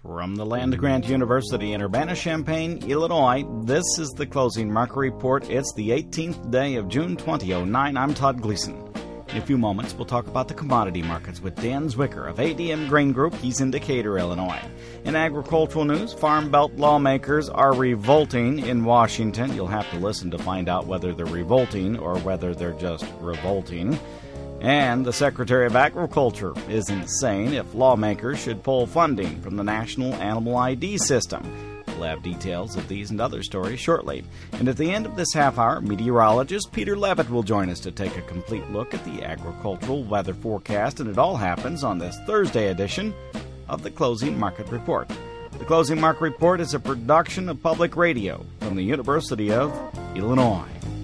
From the land-grant University in Urbana-Champaign, Illinois, this is the Closing Market Report. It's the 18th day of June 2009. I'm Todd Gleason. In a few moments, we'll talk about the commodity markets with Dan Zwicker of ADM Grain Group. He's in Decatur, Illinois. In agricultural news, Farm Belt lawmakers are revolting in Washington. You'll have to listen to find out whether they're revolting or whether they're just revolting. And the Secretary of Agriculture isn't saying if lawmakers should pull funding from the National Animal ID System. We'll have details of these and other stories shortly. And at the end of this half hour, meteorologist Peter Levitt will join us to take a complete look at the agricultural weather forecast, and it all happens on this Thursday edition of the Closing Market Report. The Closing Market Report is a production of Public Radio from the University of Illinois.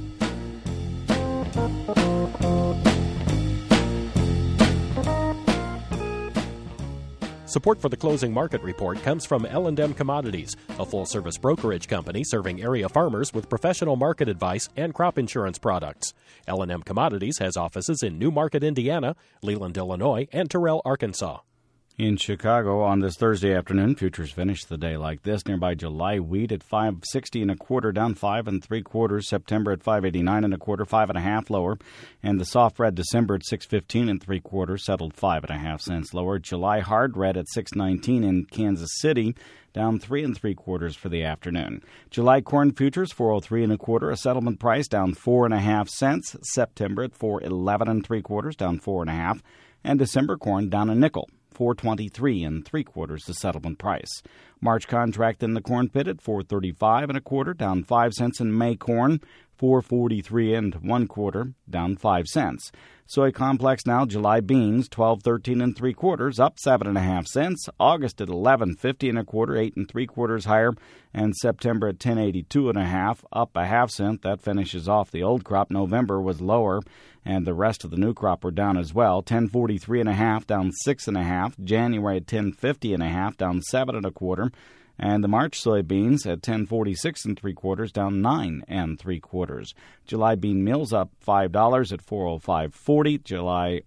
Support for the Closing Market Report comes from L&M Commodities, a full-service brokerage company serving area farmers with professional market advice and crop insurance products. L&M Commodities has offices in New Market, Indiana, Leland, Illinois, and Terrell, Arkansas. In Chicago on this Thursday afternoon, futures finished the day like this. Nearby July wheat at $5.60 1/4, down 5 3/4. September at $5.89 1/4, 5 1/2 lower. And the soft red December at $6.15 3/4, settled 5 1/2 cents lower. July hard red at $6.19 in Kansas City, down 3 3/4 for the afternoon. July corn futures $4.03 1/4, a settlement price down 4 1/2 cents. September at $4.11 3/4, down 4 1/2, and December corn down a nickel. $4.23 3/4 the settlement price. March contract in the corn pit at $4.35 1/4, down 5 cents. In May corn, $4.43 1/4, down 5 cents. Soy complex now, July beans, $12.13 3/4, up 7 1/2 cents. August at $11.50 1/4, 8 3/4 higher. And September at $10.82 1/2, up a half cent. That finishes off the old crop. November was lower, and the rest of the new crop were down as well. $10.43 1/2, down 6 1/2. January at $10.50 1/2, down 7 1/4. And the March soybeans at $10.46 3/4, down 9 3/4. July bean meals up $5 at $405.40. July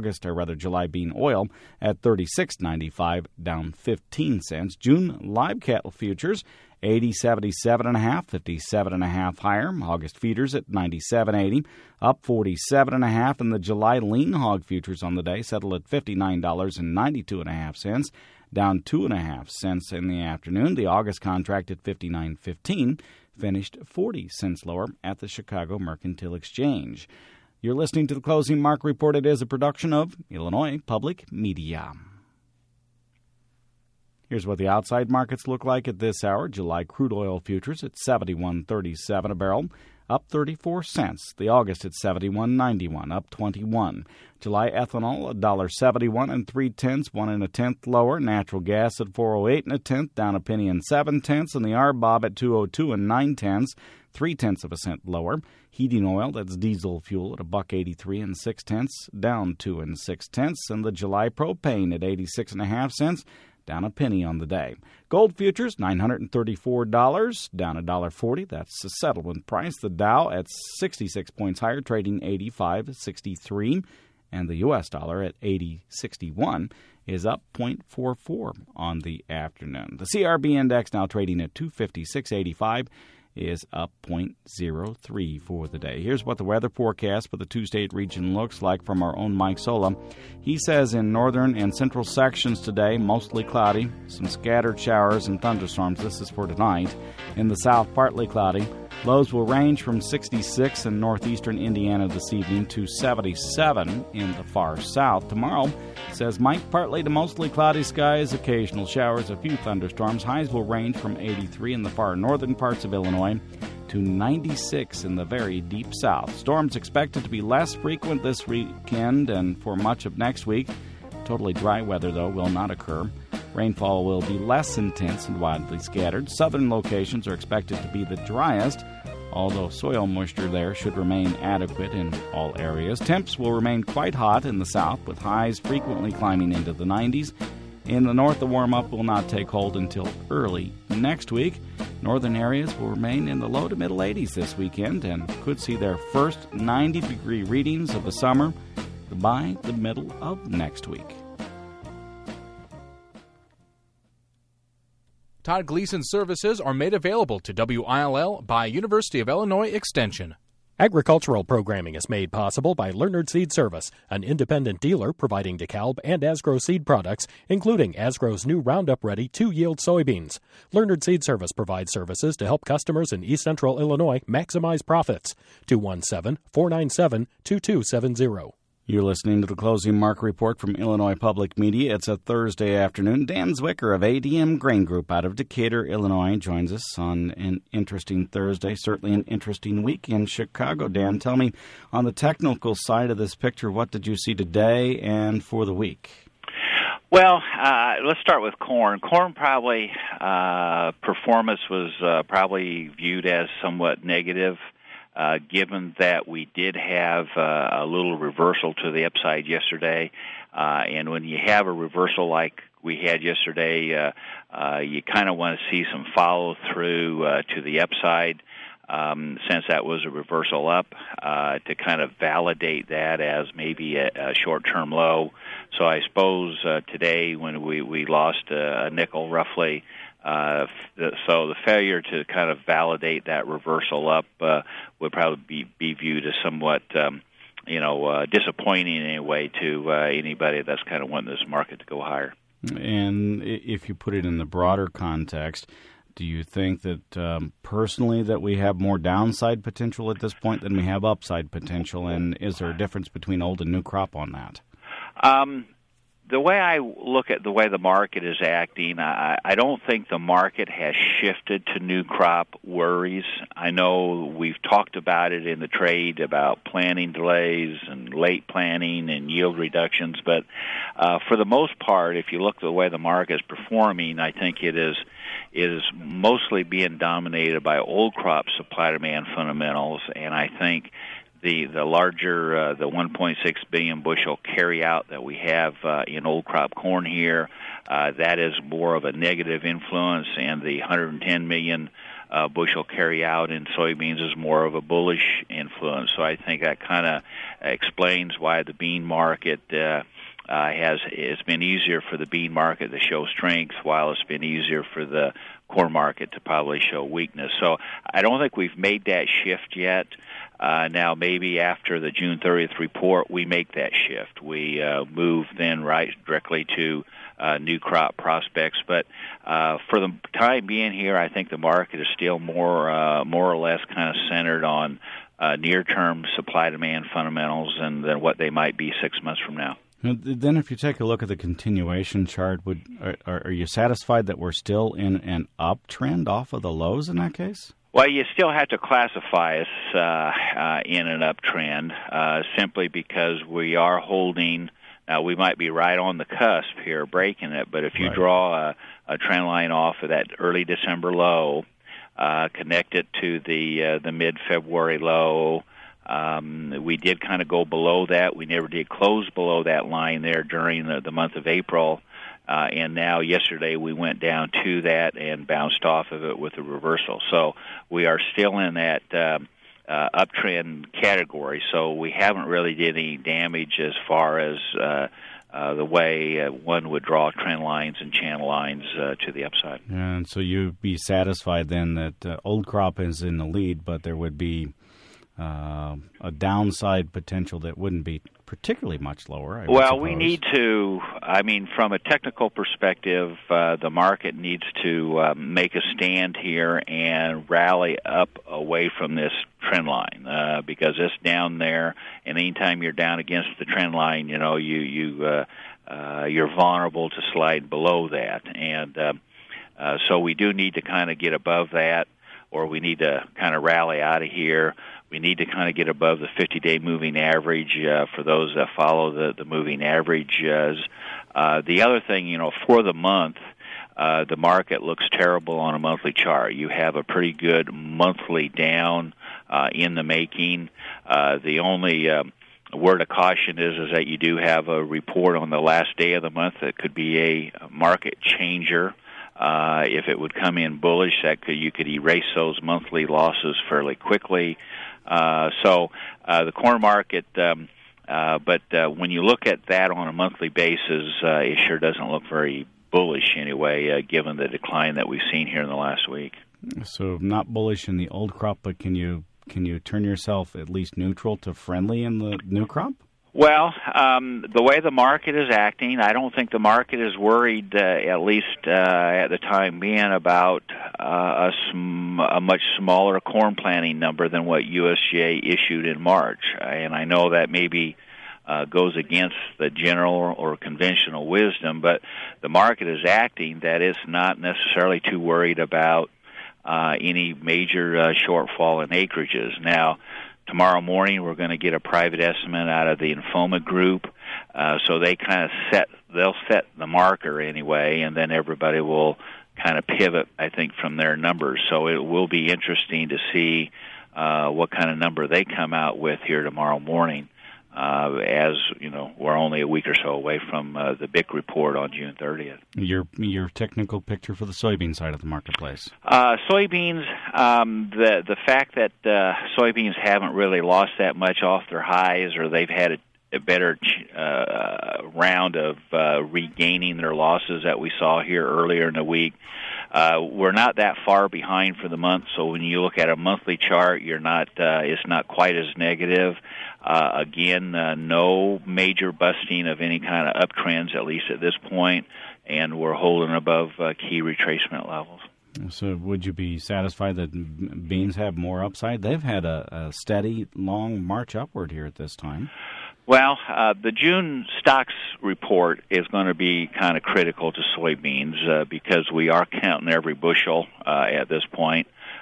bean oil at $36.95, down 15 cents. June live cattle futures $80.77 1/2, 57 1/2 higher. August feeders at $97.80, up 47 1/2. And the July lean hog futures on the day settled at $59.92 1/2, down 2 1/2 cents in the afternoon. The August contract at $59.15 finished 40 cents lower at the Chicago Mercantile Exchange. You're listening to the Closing Market Report. It is a production of Illinois Public Media. Here's what the outside markets look like at this hour. July crude oil futures at $71.37 a barrel, up 34 cents. The August at $71.91, up 21. July ethanol $1.71 3/10, 1 1/10 lower. Natural gas at $4.08 1/10, down a penny and 7/10. And the RBOB at $2.02 9/10, 3/10 of a cent lower. Heating oil, that's diesel fuel, at $1.83 6/10, down 2 6/10. And the July propane at 86 1/2 cents, down a penny on the day. Gold futures, $934, down $1.40. That's the settlement price. The Dow at 66 points higher, trading 85.63. And the U.S. dollar at 80.61 is up 0.44 on the afternoon. The CRB index now trading at 256.85. is up 0.03 for the day. Here's what the weather forecast for the two-state region looks like from our own Mike Sola. He says in northern and central sections today, mostly cloudy, some scattered showers and thunderstorms. This is for tonight. In the south, partly cloudy. Lows will range from 66 in northeastern Indiana this evening to 77 in the far south. Tomorrow, says Mike, partly to mostly cloudy skies, occasional showers, a few thunderstorms. Highs will range from 83 in the far northern parts of Illinois to 96 in the very deep south. Storms expected to be less frequent this weekend and for much of next week. Totally dry weather, though, will not occur. Rainfall will be less intense and widely scattered. Southern locations are expected to be the driest, although soil moisture there should remain adequate in all areas. Temps will remain quite hot in the south, with highs frequently climbing into the 90s. In the north, the warm-up will not take hold until early next week. Northern areas will remain in the low to middle 80s this weekend and could see their first 90-degree readings of the summer by the middle of next week. Todd Gleason services are made available to WILL by University of Illinois Extension. Agricultural programming is made possible by Leonard Seed Service, an independent dealer providing DeKalb and Asgrow seed products, including Asgrow's new Roundup Ready 2-yield soybeans. Leonard Seed Service provides services to help customers in East Central Illinois maximize profits. 217-497-2270. You're listening to the Closing Market Report from Illinois Public Media. It's a Thursday afternoon. Dan Zwicker of ADM Grain Group out of Decatur, Illinois, joins us on an interesting Thursday, certainly an interesting week in Chicago. Dan, tell me, on the technical side of this picture, what did you see today and for the week? Well, let's start with corn. Corn probably, performance was probably viewed as somewhat negative. Given that we did have a little reversal to the upside yesterday. And when you have a reversal like we had yesterday, you kind of want to see some follow-through to the upside, since that was a reversal up, to kind of validate that as maybe a short-term low. So I suppose today when we lost a nickel roughly, so the failure to kind of validate that reversal up would probably be viewed as somewhat, disappointing anyway to anybody that's kind of wanting this market to go higher. And if you put it in the broader context, do you think that personally that we have more downside potential at this point than we have upside potential? And is there a difference between old and new crop on that? The way I look at the way the market is acting, I don't think the market has shifted to new crop worries. I know we've talked about it in the trade about planting delays and late planting and yield reductions, but for the most part, if you look at the way the market is performing, I think it is mostly being dominated by old crop supply-demand fundamentals, and I think the larger, the 1.6 billion bushel carryout that we have in old crop corn here, that is more of a negative influence, and the 110 million bushel carryout in soybeans is more of a bullish influence. So I think that kind of explains why the bean market it's been easier for the bean market to show strength, while it's been easier for the corn market to probably show weakness. So I don't think we've made that shift yet. Now, maybe after the June 30th report, we make that shift. We move then right directly to new crop prospects. But for the time being here, I think the market is still more or less kind of centered on near-term supply-demand fundamentals than what they might be 6 months from now. Then if you take a look at the continuation chart, are you satisfied that we're still in an uptrend off of the lows in that case? Well, you still have to classify us in an uptrend simply because we are holding. We might be right on the cusp here, breaking it, but if you draw a trend line off of that early December low, connect it to the mid-February low, we did kind of go below that. We never did close below that line there during the month of April. And now yesterday we went down to that and bounced off of it with a reversal. So we are still in that uptrend category. So we haven't really did any damage as far as the way one would draw trend lines and channel lines to the upside. And so you'd be satisfied then that old crop is in the lead, but there would be a downside potential that wouldn't be particularly much lower. Well, we need to, from a technical perspective, the market needs to make a stand here and rally up away from this trend line because it's down there, and anytime you're down against the trend line, you're vulnerable to slide below that. And so we do need to kind of get above that, or we need to kind of rally out of here. We need to kind of get above the 50-day moving average for those that follow the moving averages. The other thing, for the month, the market looks terrible on a monthly chart. You have a pretty good monthly down in the making. The only word of caution is that you do have a report on the last day of the month that could be a market changer. If it would come in bullish, you could erase those monthly losses fairly quickly. So the corn market, but when you look at that on a monthly basis, it sure doesn't look very bullish anyway, given the decline that we've seen here in the last week. So not bullish in the old crop, but can you turn yourself at least neutral to friendly in the new crop? Well, the way the market is acting, I don't think the market is worried, at least at the time being, about a much smaller corn planting number than what USDA issued in March. And I know that maybe goes against the general or conventional wisdom, but the market is acting that it's not necessarily too worried about any major shortfall in acreages. Now, tomorrow morning, we're going to get a private estimate out of the Infoma Group, so they kind of they'll set the marker anyway, and then everybody will kind of pivot, I think, from their numbers. So it will be interesting to see what kind of number they come out with here tomorrow morning. As you know, we're only a week or so away from the BIC report on June 30th. Your technical picture for the soybean side of the marketplace. Soybeans, the fact that soybeans haven't really lost that much off their highs, or they've had a better round of regaining their losses that we saw here earlier in the week. We're not that far behind for the month, so when you look at a monthly chart, it's not quite as negative. Again, no major busting of any kind of uptrends, at least at this point, and we're holding above key retracement levels. So would you be satisfied that beans have more upside? They've had a steady, long march upward here at this time. Well, the June stocks report is going to be kind of critical to soybeans because we are counting every bushel at this point.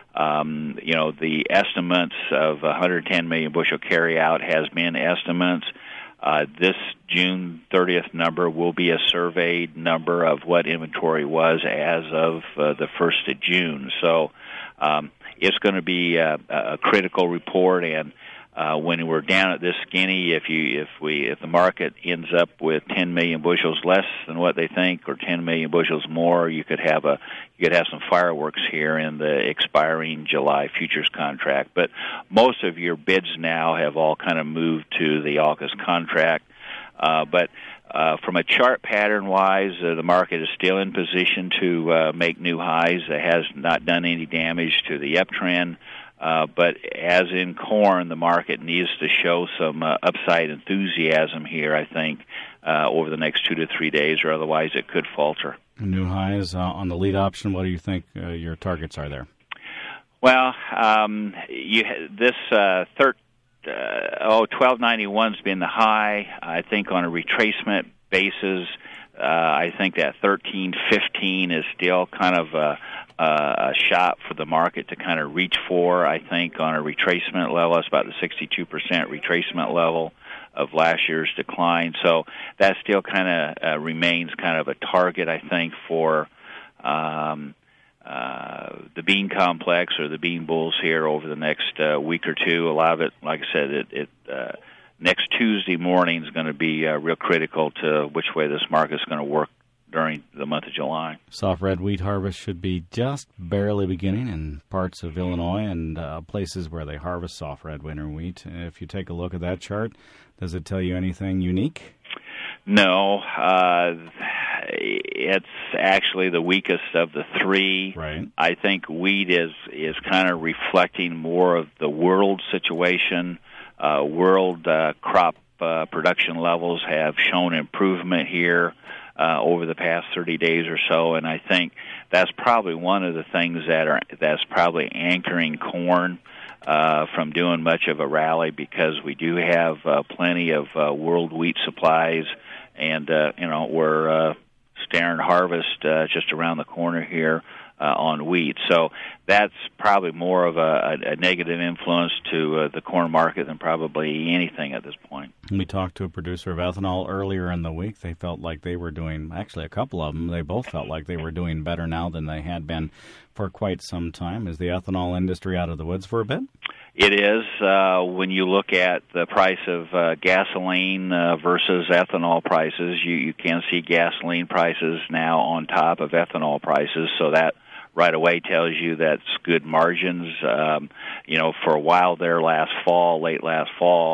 The estimates of 110 million bushel carryout has been estimates. This June 30th number will be a surveyed number of what inventory was as of the 1st of June. So it's going to be a critical report, and when we're down at this skinny, if the market ends up with 10 million bushels less than what they think, or 10 million bushels more, you could have some fireworks here in the expiring July futures contract. But most of your bids now have all kind of moved to the August contract. But from a chart pattern-wise, the market is still in position to make new highs. It has not done any damage to the uptrend. But as in corn, the market needs to show some upside enthusiasm here, I think, over the next 2 to 3 days, or otherwise it could falter. New highs on the lead option. What do you think your targets are there? Well, 1291's been the high. I think on a retracement basis, I think that 1315 is still kind of a shot for the market to kind of reach for. I think on a retracement level, it's about the 62% retracement level of last year's decline. So that still kind of remains kind of a target, I think, for the bean complex or the bean bulls here over the next week or two. A lot of it, like I said, next Tuesday morning is going to be real critical to which way this market is going to work during the month of July. Soft red wheat harvest should be just barely beginning in parts of Illinois and places where they harvest soft red winter wheat. If you take a look at that chart, does it tell you anything unique? No. It's actually the weakest of the three. Right. I think wheat is kind of reflecting more of the world situation. World crop production levels have shown improvement here over the past 30 days or so, and I think that's probably one of the things that's probably anchoring corn from doing much of a rally, because we do have plenty of world wheat supplies, and we're staring harvest just around the corner here on wheat. So that's probably more of a negative influence to the corn market than probably anything at this point. We talked to a producer of ethanol earlier in the week. They felt like they were doing, actually a couple of them, they both felt like they were doing better now than they had been for quite some time. Is the ethanol industry out of the woods for a bit? It is. When you look at the price of gasoline versus ethanol prices, you can see gasoline prices now on top of ethanol prices, so that right away tells you that's good margins. For a while there late last fall,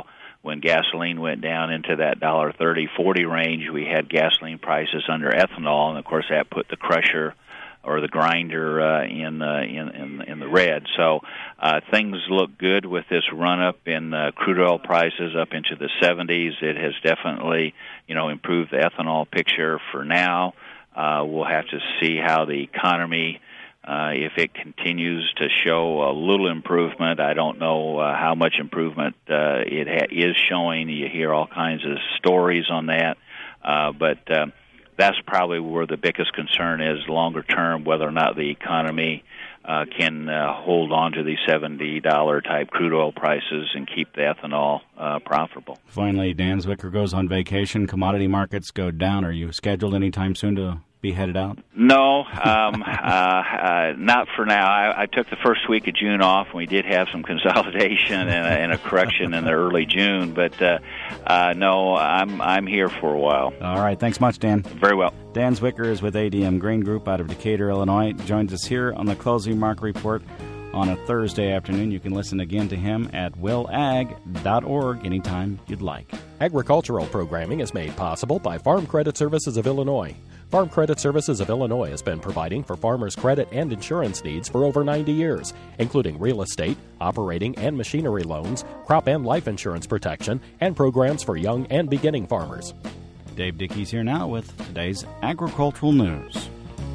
when gasoline went down into that $1.30, $1.40 range, we had gasoline prices under ethanol, and of course that put the crusher or the grinder in the red. So things look good with this run up in crude oil prices up into the 70s. It has definitely, improved the ethanol picture for now. We'll have to see how the economy, if it continues to show a little improvement. I don't know how much improvement it is showing. You hear all kinds of stories on that, but that's probably where the biggest concern is longer term, whether or not the economy can hold on to these $70 type crude oil prices and keep the ethanol profitable. Finally, Dan Zwicker goes on vacation. Commodity markets go down. Are you scheduled anytime soon to be headed out? No, not for now. I took the first week of June off, and we did have some consolidation and a correction in the early June. But no, I'm here for a while. All right, thanks much, Dan. Very well. Dan Zwicker is with ADM Grain Group out of Decatur, Illinois. Joins us here on the Closing Market Report on a Thursday afternoon. You can listen again to him at willag.org anytime you'd like. Agricultural programming is made possible by Farm Credit Services of Illinois. Farm Credit Services of Illinois has been providing for farmers' credit and insurance needs for over 90 years, including real estate, operating and machinery loans, crop and life insurance protection, and programs for young and beginning farmers. Dave Dickey's here now with today's agricultural news.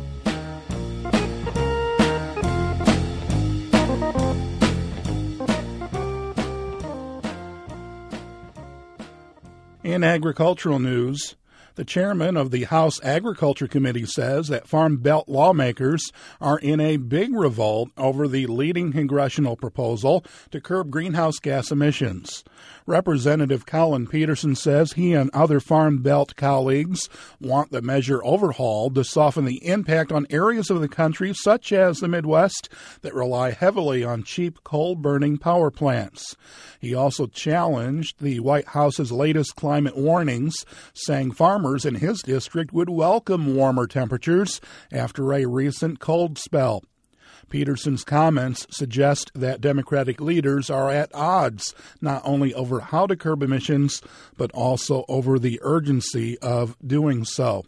In agricultural news, the chairman of the House Agriculture Committee says that Farm Belt lawmakers are in a big revolt over the leading congressional proposal to curb greenhouse gas emissions. Representative Colin Peterson says he and other Farm Belt colleagues want the measure overhauled to soften the impact on areas of the country, such as the Midwest, that rely heavily on cheap coal-burning power plants. He also challenged the White House's latest climate warnings, saying farmers in his district would welcome warmer temperatures after a recent cold spell. Peterson's comments suggest that Democratic leaders are at odds not only over how to curb emissions, but also over the urgency of doing so.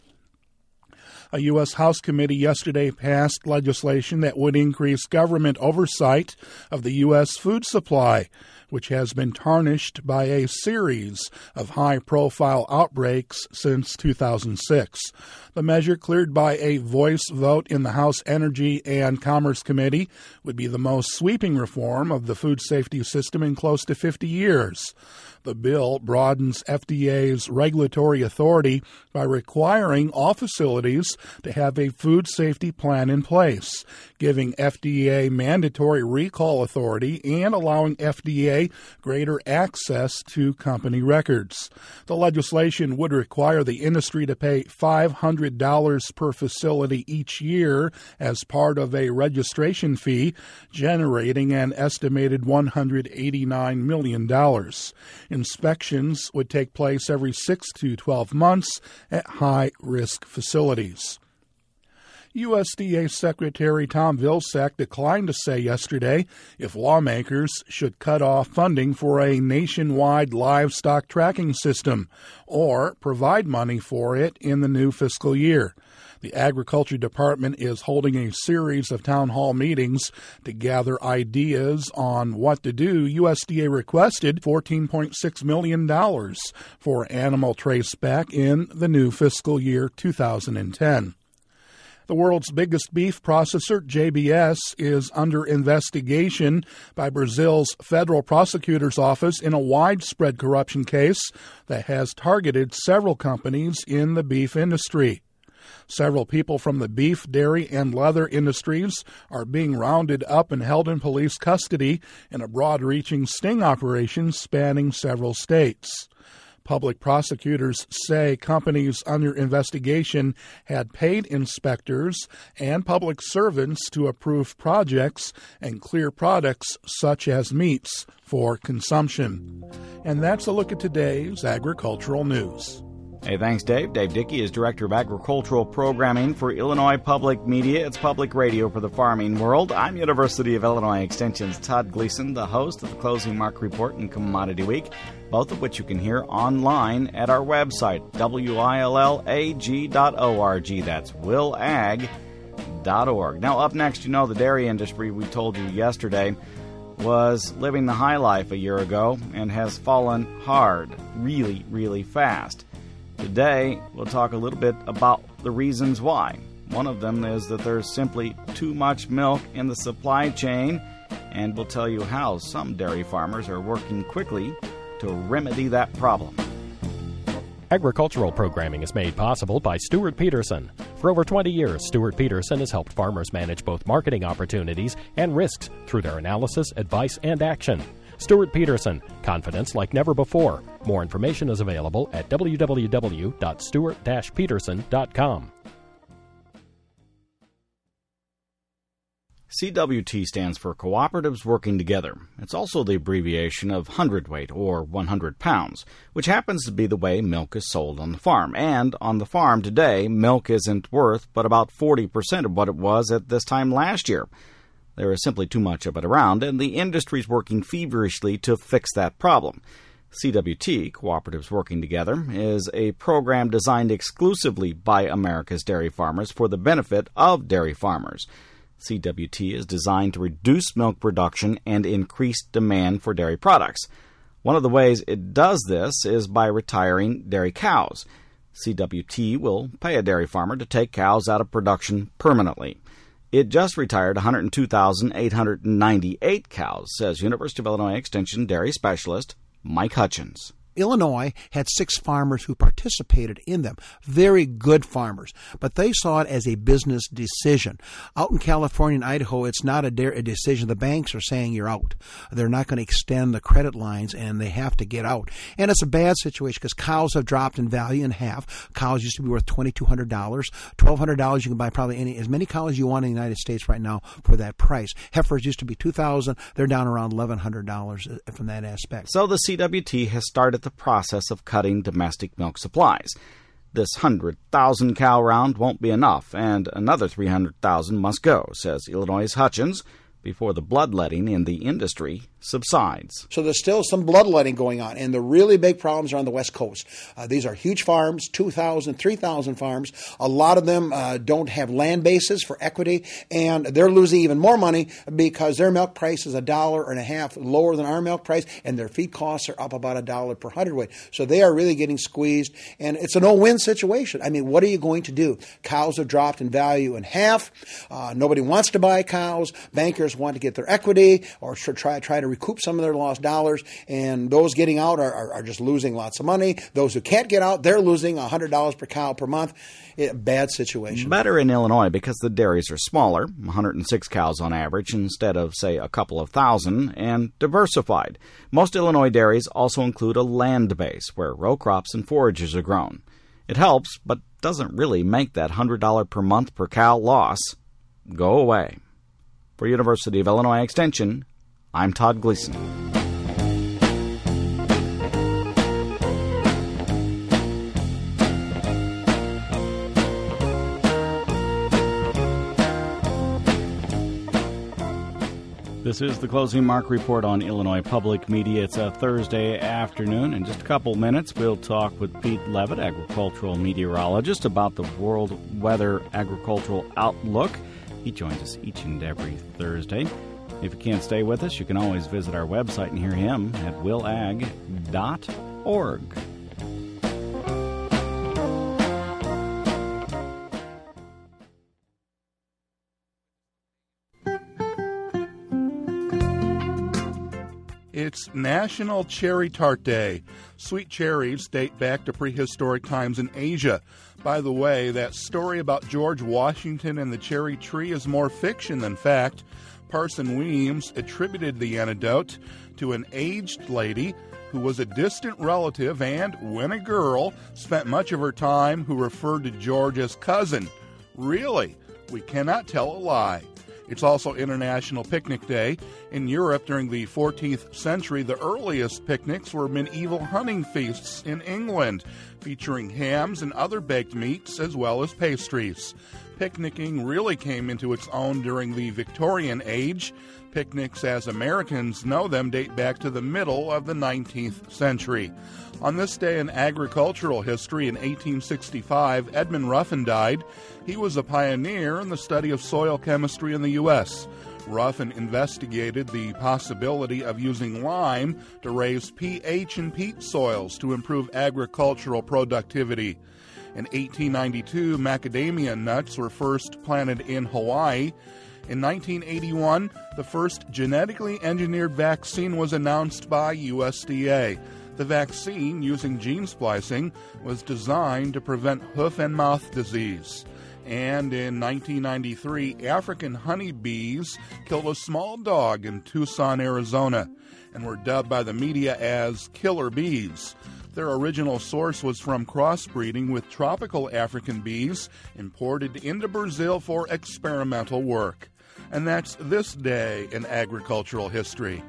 A U.S. House committee yesterday passed legislation that would increase government oversight of the U.S. food supply, which has been tarnished by a series of high-profile outbreaks since 2006. The measure, cleared by a voice vote in the House Energy and Commerce Committee, would be the most sweeping reform of the food safety system in close to 50 years. The bill broadens FDA's regulatory authority by requiring all facilities to have a food safety plan in place, giving FDA mandatory recall authority and allowing FDA greater access to company records. The legislation would require the industry to pay $500 per facility each year as part of a registration fee, generating an estimated $189 million. Inspections would take place every 6 to 12 months at high-risk facilities. USDA Secretary Tom Vilsack declined to say yesterday if lawmakers should cut off funding for a nationwide livestock tracking system or provide money for it in the new fiscal year. The Agriculture Department is holding a series of town hall meetings to gather ideas on what to do. USDA requested $14.6 million for animal traceback in the new fiscal year 2010. The world's biggest beef processor, JBS, is under investigation by Brazil's federal prosecutor's office in a widespread corruption case that has targeted several companies in the beef industry. Several people from the beef, dairy, and leather industries are being rounded up and held in police custody in a broad-reaching sting operation spanning several states. Public prosecutors say companies under investigation had paid inspectors and public servants to approve projects and clear products such as meats for consumption. And that's a look at today's agricultural news. Hey, thanks, Dave. Dave Dickey is Director of Agricultural Programming for Illinois Public Media. It's public radio for the farming world. I'm University of Illinois Extension's Todd Gleason, the host of the Closing Market Report and Commodity Week, both of which you can hear online at our website, willag.org. That's willag.org. Now, up next, you know, the dairy industry, we told you yesterday, was living the high life a year ago and has fallen hard, really, really fast. Today, we'll talk a little bit about the reasons why. One of them is that there's simply too much milk in the supply chain, and we'll tell you how some dairy farmers are working quickly to remedy that problem. Agricultural programming is made possible by Stuart Peterson. For over 20 years, Stuart Peterson has helped farmers manage both marketing opportunities and risks through their analysis, advice, and action. Stuart Peterson, confidence like never before. More information is available at www.stuart-peterson.com. CWT stands for Cooperatives Working Together. It's also the abbreviation of hundredweight, or 100 pounds, which happens to be the way milk is sold on the farm. And on the farm today, milk isn't worth but about 40% of what it was at this time last year. There is simply too much of it around, and the industry's working feverishly to fix that problem. CWT, Cooperatives Working Together, is a program designed exclusively by America's dairy farmers for the benefit of dairy farmers. CWT is designed to reduce milk production and increase demand for dairy products. One of the ways it does this is by retiring dairy cows. CWT will pay a dairy farmer to take cows out of production permanently. It just retired 102,898 cows, says University of Illinois Extension dairy specialist Mike Hutchins. Illinois had 6 farmers who participated in them, very good farmers, but they saw it as a business decision. Out in California and Idaho, it's not a decision. The banks are saying you're out. They're not going to extend the credit lines, and they have to get out. And it's a bad situation because cows have dropped in value in half. Cows used to be worth $2,200. $1,200, you can buy probably as many cows as you want in the United States right now for that price. Heifers used to be $2,000. They're down around $1,100 from that aspect. So the CWT has started the process of cutting domestic milk supplies. This 100,000 cow round won't be enough, and another 300,000 must go, says Illinois' Hutchins, before the bloodletting in the industry subsides. So there's still some bloodletting going on, and the really big problems are on the West Coast. These are huge farms, 2,000, 3,000 farms. A lot of them don't have land bases for equity, and they're losing even more money because their milk price is $1.50 lower than our milk price, and their feed costs are up about $1 per hundredweight. So they are really getting squeezed, and it's a no-win situation. I mean, what are you going to do? Cows have dropped in value in half. Nobody wants to buy cows. Bankers want to get their equity or try to recoup some of their lost dollars, and those getting out are just losing lots of money. Those who can't get out, they're losing $100 per cow per month. Bad situation. Better in Illinois because the dairies are smaller, 106 cows on average instead of, say, a couple of thousand, and diversified. Most Illinois dairies also include a land base where row crops and forages are grown. It helps, but doesn't really make that $100 per month per cow loss go away. For University of Illinois Extension, I'm Todd Gleason. This is the Closing Market Report on Illinois Public Media. It's a Thursday afternoon. In just a couple minutes, we'll talk with Pete Levitt, agricultural meteorologist, about the world weather agricultural outlook. He joins us each and every Thursday. If you can't stay with us, you can always visit our website and hear him at willag.org. It's National Cherry Tart Day. Sweet cherries date back to prehistoric times in Asia. By the way, that story about George Washington and the cherry tree is more fiction than fact. Parson Weems attributed the anecdote to an aged lady who was a distant relative and, when a girl, spent much of her time who referred to George as cousin. Really? We cannot tell a lie. It's also International Picnic Day. In Europe during the 14th century, the earliest picnics were medieval hunting feasts in England, featuring hams and other baked meats as well as pastries. Picnicking really came into its own during the Victorian Age. Picnics, as Americans know them, date back to the middle of the 19th century. On this day in agricultural history in 1865, Edmund Ruffin died. He was a pioneer in the study of soil chemistry in the U.S. Ruffin investigated the possibility of using lime to raise pH in peat soils to improve agricultural productivity. In 1892, macadamia nuts were first planted in Hawaii. In 1981, the first genetically engineered vaccine was announced by USDA. The vaccine, using gene splicing, was designed to prevent hoof and mouth disease. And in 1993, African honeybees killed a small dog in Tucson, Arizona, and were dubbed by the media as killer bees. Their original source was from crossbreeding with tropical African bees imported into Brazil for experimental work. And that's this day in agricultural history.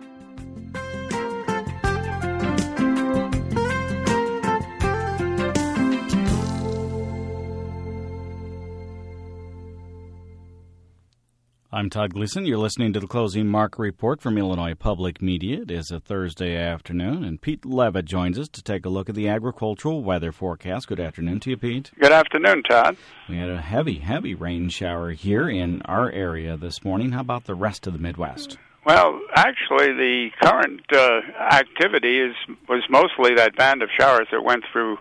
I'm Todd Gleason. You're listening to the Closing Market Report from Illinois Public Media. It is a Thursday afternoon, and Pete Levitt joins us to take a look at the agricultural weather forecast. Good afternoon to you, Pete. Good afternoon, Todd. We had a heavy rain shower here in our area this morning. How about the rest of the Midwest? Well, actually, the current activity was mostly that band of showers that went through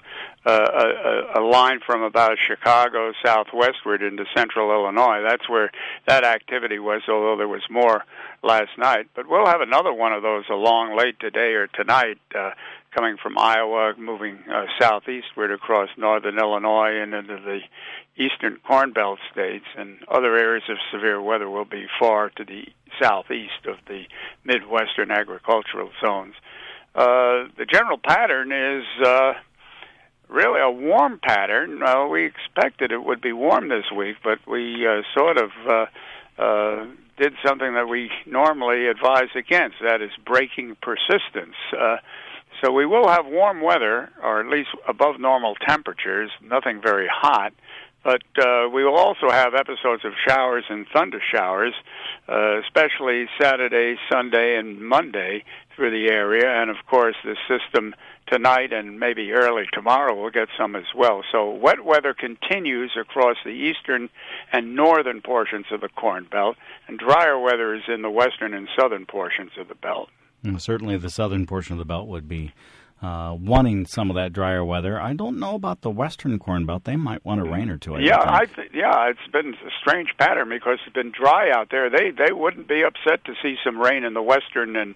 a line from about Chicago southwestward into central Illinois. That's where that activity was, although there was more last night. But we'll have another one of those along late today or tonight, coming from Iowa, moving southeastward across northern Illinois and into the eastern Corn Belt states, and other areas of severe weather will be far to the southeast of the Midwestern agricultural zones. The general pattern is really a warm pattern. We expected it would be warm this week, but we sort of did something that we normally advise against, that is breaking persistence. So we will have warm weather, or at least above normal temperatures, nothing very hot. But we will also have episodes of showers and thunder showers, especially Saturday, Sunday, and Monday through the area. And, of course, the system tonight and maybe early tomorrow will get some as well. So wet weather continues across the eastern and northern portions of the Corn Belt, and drier weather is in the western and southern portions of the belt. And certainly the southern portion of the belt would be wanting some of that drier weather. I don't know about the western Corn Belt. They might want a rain or two. It's been a strange pattern because it's been dry out there. They wouldn't be upset to see some rain in the western and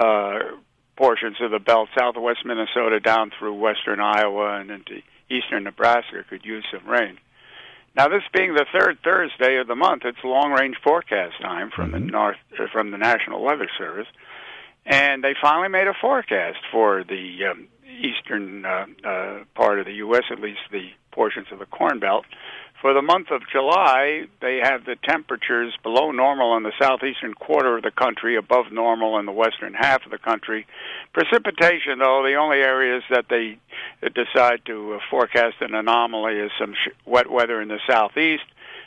portions of the belt. Southwest Minnesota down through western Iowa and into eastern Nebraska could use some rain. Now, this being the third Thursday of the month, it's long-range forecast time from the National Weather Service. And they finally made a forecast for the eastern part of the U.S., at least the portions of the Corn Belt. For the month of July, they have the temperatures below normal in the southeastern quarter of the country, above normal in the western half of the country. Precipitation, though, the only areas that they decide to forecast an anomaly is some wet weather in the southeast,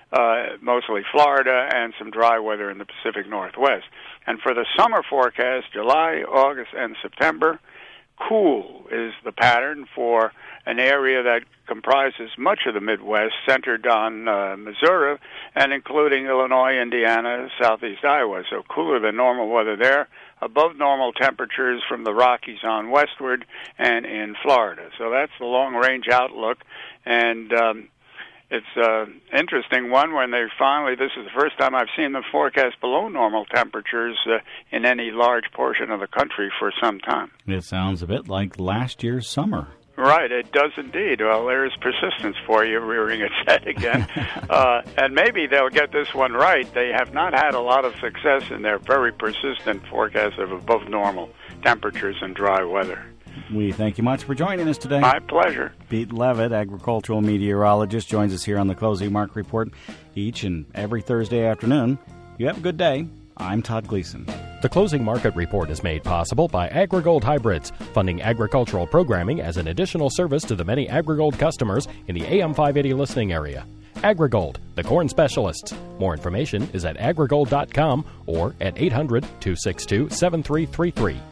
mostly Florida, and some dry weather in the Pacific Northwest. And for the summer forecast, July, August, and September, cool is the pattern for an area that comprises much of the Midwest, centered on Missouri, and including Illinois, Indiana, southeast Iowa. So cooler than normal weather there, above normal temperatures from the Rockies on westward and in Florida. So that's the long-range outlook. And it's an interesting one when they finally, this is the first time I've seen them forecast below normal temperatures in any large portion of the country for some time. It sounds a bit like last year's summer. Right, it does indeed. Well, there's persistence for you, rearing its head again. And maybe they'll get this one right. They have not had a lot of success in their very persistent forecast of above normal temperatures and dry weather. We thank you much for joining us today. My pleasure. Pete Levitt, agricultural meteorologist, joins us here on the Closing Market Report each and every Thursday afternoon. You have a good day. I'm Todd Gleason. The closing market report is made possible by AgriGold Hybrids, funding agricultural programming as an additional service to the many AgriGold customers in the AM 580 listening area. AgriGold, the corn specialists. More information is at agrigold.com or at 800-262-7333.